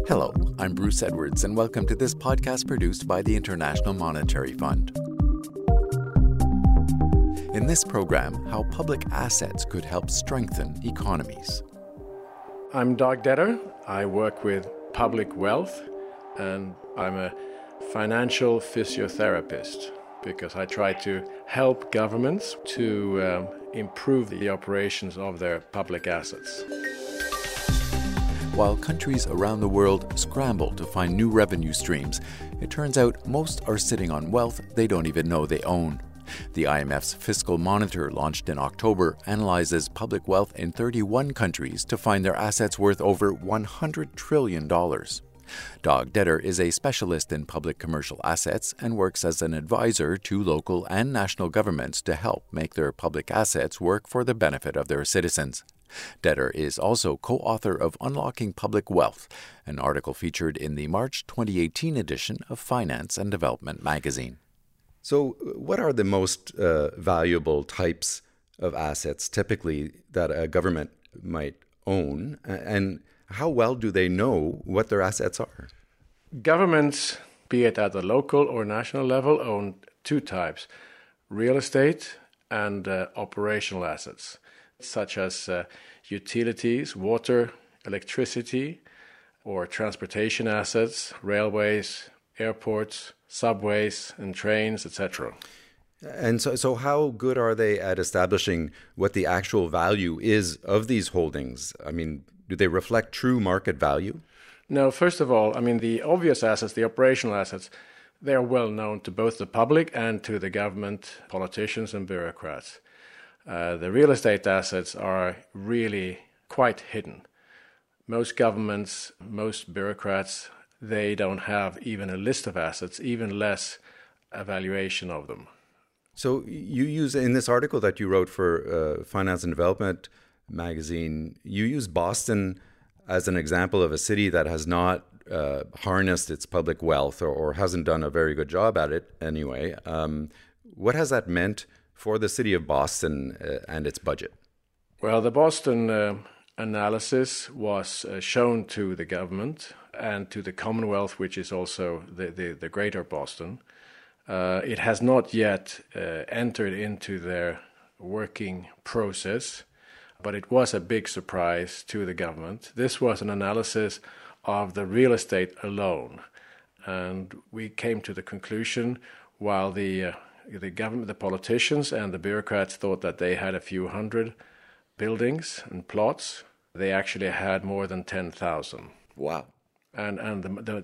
Hello, I'm Bruce Edwards, and welcome to this podcast produced by the International Monetary Fund. In this program, how public assets could help strengthen economies. I'm Dag Detter. I work with public wealth, and I'm a financial physiotherapist because I try to help governments to improve the operations of their public assets. While countries around the world scramble to find new revenue streams, it turns out most are sitting on wealth they don't even know they own. The IMF's Fiscal Monitor, launched in October, analyzes public wealth in 31 countries to find their assets worth over $100 trillion. Dag Detter is a specialist in public commercial assets and works as an advisor to local and national governments to help make their public assets work for the benefit of their citizens. Detter is also co-author of Unlocking Public Wealth, an article featured in the March 2018 edition of Finance and Development magazine. So what are the most valuable types of assets typically that a government might own, and how well do they know what their assets are? Governments, be it at the local or national level, own two types: real estate and operational assets, such as utilities, water, electricity, or transportation assets, railways, airports, subways and trains, etc. And so how good are they at establishing what the actual value is of these holdings? I mean, do they reflect true market value? No, first of all, the obvious assets, the operational assets, they are well known to both the public and to the government, politicians and bureaucrats. The real estate assets are really quite hidden. Most governments, most bureaucrats, they don't have even a list of assets, even less evaluation of them. So you use, in this article that you wrote for Finance and Development magazine, you use Boston as an example of a city that has not harnessed its public wealth or hasn't done a very good job at it anyway. What has that meant for the city of Boston and its budget? Well, the Boston analysis was shown to the government and to the Commonwealth, which is also the greater Boston. It has not yet entered into their working process, but it was a big surprise to the government. This was an analysis of the real estate alone, and we came to the conclusion, while the government, the politicians and the bureaucrats thought that they had a few hundred buildings and plots, they actually had more than 10,000. Wow. And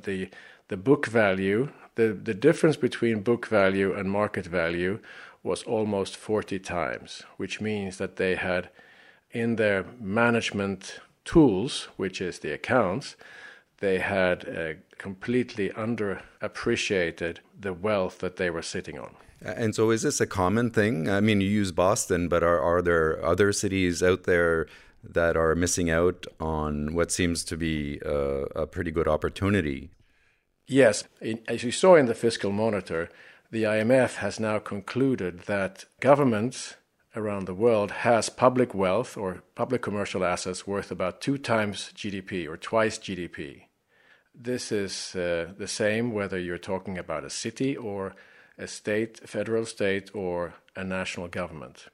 the book value, the difference between book value and market value was almost 40 times, which means that they had in their management tools, which is the accounts, they had completely underappreciated the wealth that they were sitting on. And so is this a common thing? I mean, you use Boston, but are there other cities out there that are missing out on what seems to be a pretty good opportunity? Yes. As you saw in the Fiscal Monitor, the IMF has now concluded that governments around the world has public wealth or public commercial assets worth about 2 times GDP or twice GDP. This is the same whether you're talking about a city or a state, a federal state, or a national government.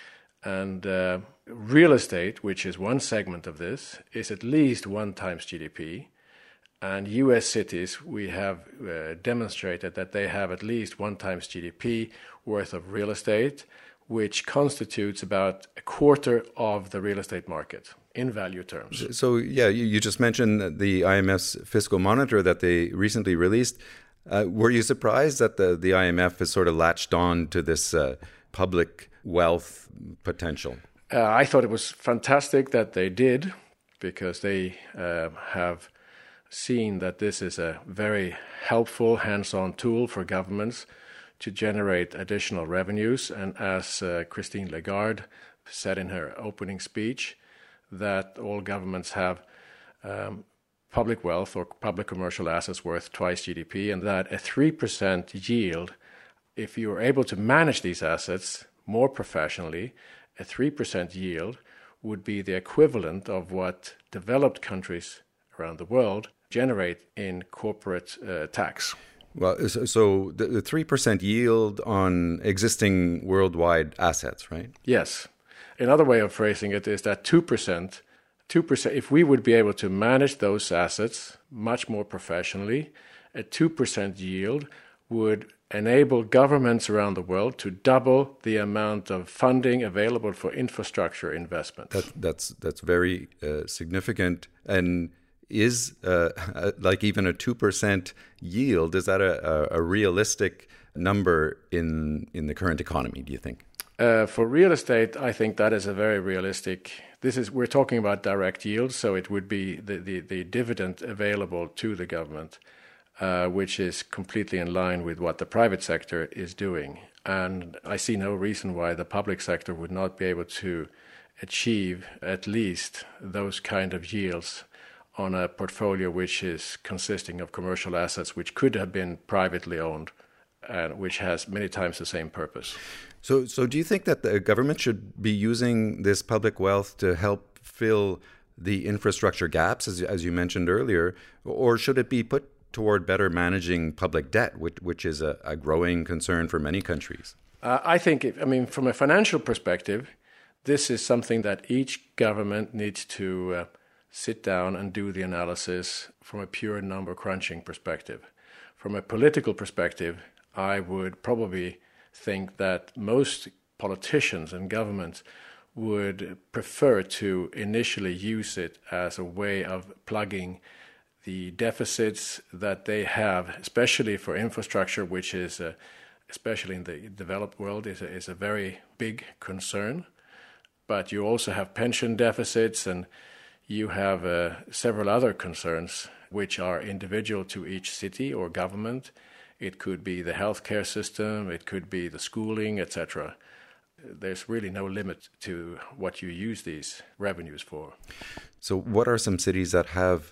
And real estate, which is one segment of this, is at least 1 times GDP. And U.S. cities, we have demonstrated that they have at least 1 times GDP worth of real estate, which constitutes about a quarter of the real estate market in value terms. So, yeah, you just mentioned the IMF's Fiscal Monitor that they recently released. Were you surprised that the IMF has sort of latched on to this public wealth potential? I thought it was fantastic that they did, because they have seen that this is a very helpful hands-on tool for governments to generate additional revenues. And as Christine Lagarde said in her opening speech, that all governments have public wealth or public commercial assets worth twice GDP, and that a 3% yield, if you are able to manage these assets more professionally, a 3% yield would be the equivalent of what developed countries around the world generate in corporate tax. Well, so the 3% yield on existing worldwide assets, right? Yes. Another way of phrasing it is that 2%, if we would be able to manage those assets much more professionally, a 2% yield would enable governments around the world to double the amount of funding available for infrastructure investment. That's very significant. And is like even a 2% yield, is that a realistic number in the current economy, do you think? For real estate, I think that is a very realistic. We're talking about direct yield, so it would be the dividend available to the government, which is completely in line with what the private sector is doing. And I see no reason why the public sector would not be able to achieve at least those kind of yields on a portfolio which is consisting of commercial assets which could have been privately owned and which has many times the same purpose. So do you think that the government should be using this public wealth to help fill the infrastructure gaps, as you mentioned earlier, or should it be put toward better managing public debt, which is a growing concern for many countries? I think, from a financial perspective, this is something that each government needs to sit down and do the analysis from a pure number crunching perspective. From a political perspective, I would probably think that most politicians and governments would prefer to initially use it as a way of plugging the deficits that they have, especially for infrastructure, which is, especially in the developed world, is a very big concern. But you also have pension deficits and you have several other concerns which are individual to each city or government. It could be the healthcare system, it could be the schooling, etc. There's really no limit to what you use these revenues for. So what are some cities that have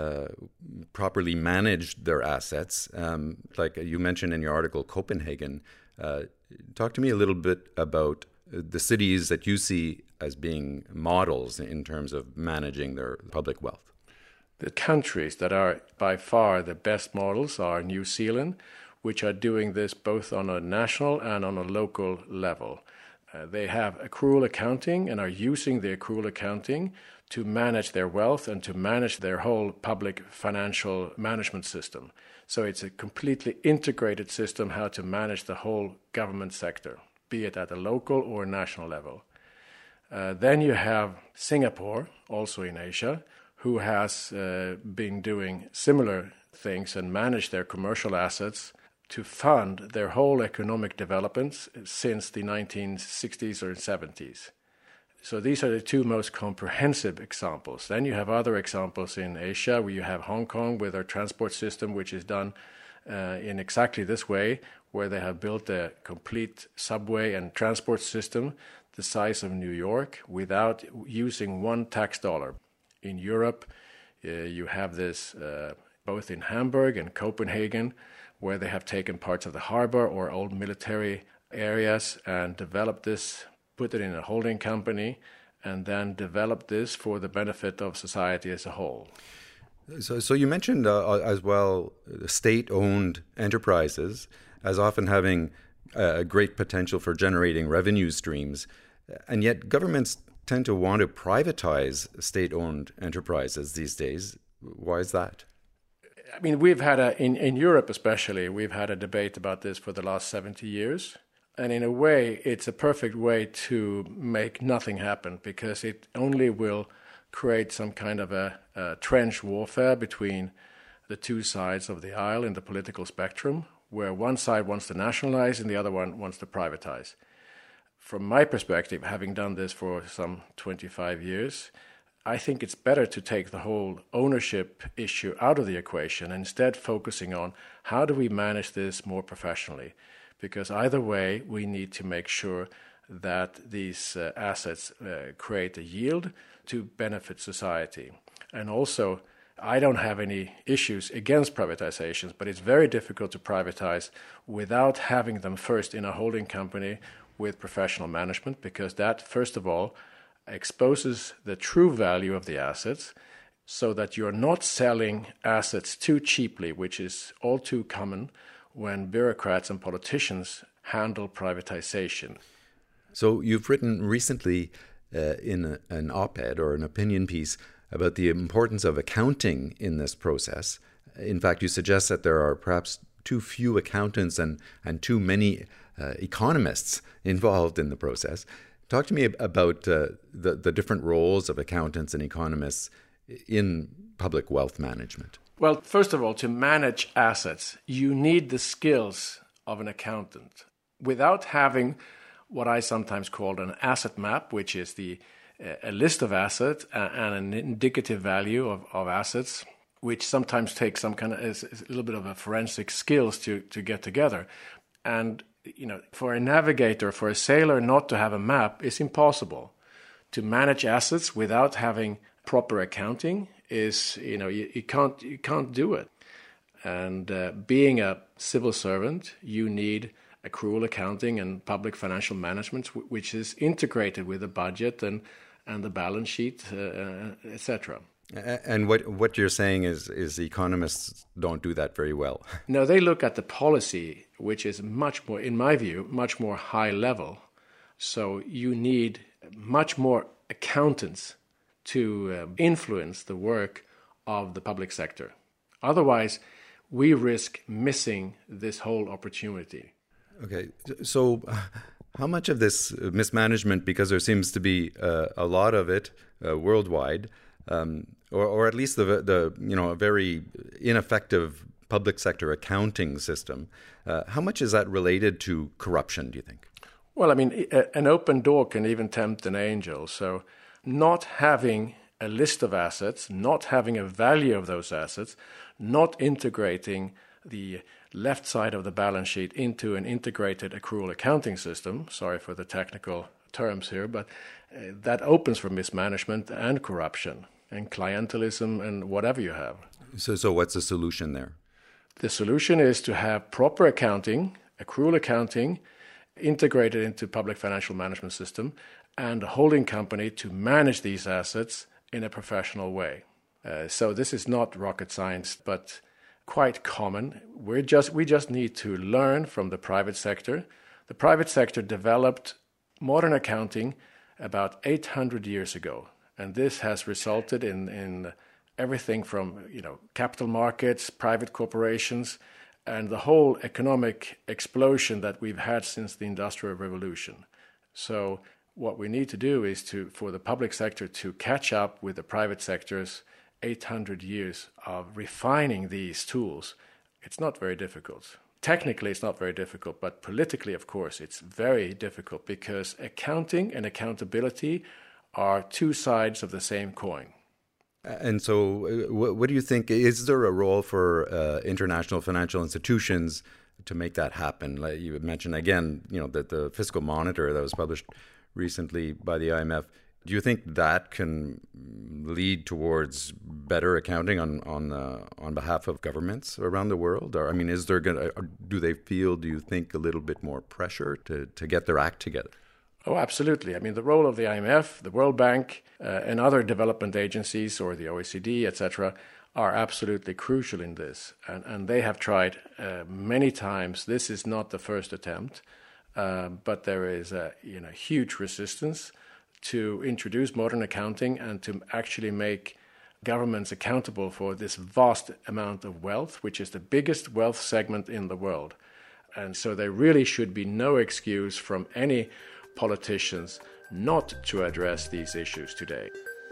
properly managed their assets? Like you mentioned in your article, Copenhagen. Talk to me a little bit about the cities that you see as being models in terms of managing their public wealth. The countries that are by far the best models are New Zealand, which are doing this both on a national and on a local level. They have accrual accounting and are using the accrual accounting to manage their wealth and to manage their whole public financial management system. So it's a completely integrated system how to manage the whole government sector, be it at a local or national level. Then you have Singapore, also in Asia, who has been doing similar things and managed their commercial assets to fund their whole economic developments since the 1960s or 70s. So these are the two most comprehensive examples. Then you have other examples in Asia, where you have Hong Kong with their transport system, which is done in exactly this way, where they have built a complete subway and transport system the size of New York without using one tax dollar. In Europe, you have this both in Hamburg and Copenhagen, where they have taken parts of the harbor or old military areas and developed this, put it in a holding company, and then developed this for the benefit of society as a whole. So you mentioned as well state-owned enterprises as often having a great potential for generating revenue streams, and yet governments tend to want to privatize state-owned enterprises these days. Why is that? We've had in Europe especially, we've had a debate about this for the last 70 years. And in a way, it's a perfect way to make nothing happen, because it only will create some kind of a trench warfare between the two sides of the aisle in the political spectrum, where one side wants to nationalize and the other one wants to privatize. From my perspective, having done this for some 25 years, I think it's better to take the whole ownership issue out of the equation and instead focusing on how do we manage this more professionally. Because either way, we need to make sure that these assets create a yield to benefit society. And also, I don't have any issues against privatizations, but it's very difficult to privatize without having them first in a holding company with professional management, because that, first of all, exposes the true value of the assets. so that you're not selling assets too cheaply, which is all too common when bureaucrats and politicians handle privatization. So you've written recently in an op-ed or an opinion piece about the importance of accounting in this process. In fact, you suggest that there are perhaps too few accountants and too many economists involved in the process. Talk to me about the different roles of accountants and economists in public wealth management. Well, first of all, to manage assets, you need the skills of an accountant. Without having what I sometimes call an asset map, which is a list of assets and an indicative value of assets, which sometimes takes some kind of is a little bit of a forensic skills to get together. And for a navigator, for a sailor not to have a map is impossible. To manage assets without having proper accounting is, you can't do it. And being a civil servant, you need accrual accounting and public financial management, which is integrated with the budget and the balance sheet, etc. And what you're saying is economists don't do that very well. No, they look at the policy, which is much more, in my view, much more high level. So you need much more accountants to influence the work of the public sector. Otherwise, we risk missing this whole opportunity. Okay, so how much of this mismanagement, because there seems to be a lot of it worldwide, or at least a very ineffective public sector accounting system, how much is that related to corruption, do you think? Well, I mean, an open door can even tempt an angel. So not having a list of assets, not having a value of those assets, not integrating the left side of the balance sheet into an integrated accrual accounting system, sorry for the technical terms here, but that opens for mismanagement and corruption and clientelism and whatever you have. So what's the solution there? The solution is to have proper accounting, accrual accounting, integrated into public financial management system, and a holding company to manage these assets in a professional way. So this is not rocket science, but quite common. We just need to learn from the private sector. The private sector developed modern accounting about 800 years ago, and this has resulted in everything from capital markets, private corporations, and the whole economic explosion that we've had since the Industrial Revolution. So what we need to do is for the public sector to catch up with the private sector's 800 years of refining these tools. It's not very difficult. Technically, it's not very difficult, but politically, of course, it's very difficult because accounting and accountability are two sides of the same coin. And so what do you think? Is there a role for international financial institutions to make that happen? Like you mentioned again, that the Fiscal Monitor that was published recently by the IMF. Do you think that can lead towards better accounting on behalf of governments around the world? Or is there do you think, a little bit more pressure to get their act together? Oh, absolutely. I mean, the role of the IMF, the World Bank, and other development agencies, or the OECD, etc., are absolutely crucial in this. And they have tried many times. This is not the first attempt, but there is a huge resistance to introduce modern accounting and to actually make governments accountable for this vast amount of wealth, which is the biggest wealth segment in the world. And so there really should be no excuse from any politicians not to address these issues today.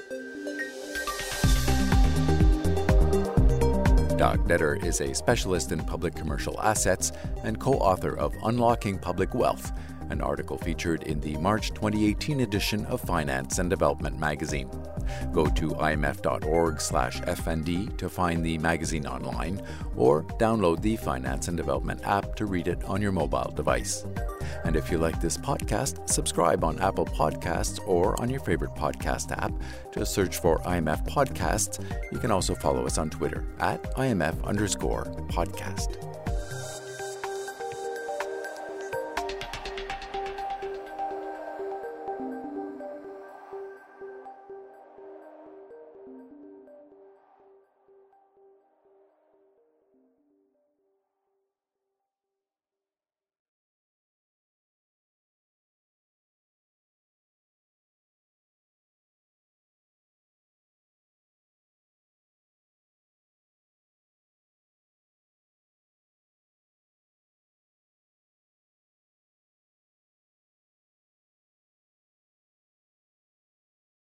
Dag Nedder is a specialist in public commercial assets and co-author of Unlocking Public Wealth, an article featured in the March 2018 edition of Finance and Development magazine. Go to imf.org/FND to find the magazine online, or download the Finance and Development app to read it on your mobile device. And if you like this podcast, subscribe on Apple Podcasts or on your favorite podcast app. Just search for IMF Podcasts. You can also follow us on Twitter @IMF_podcast.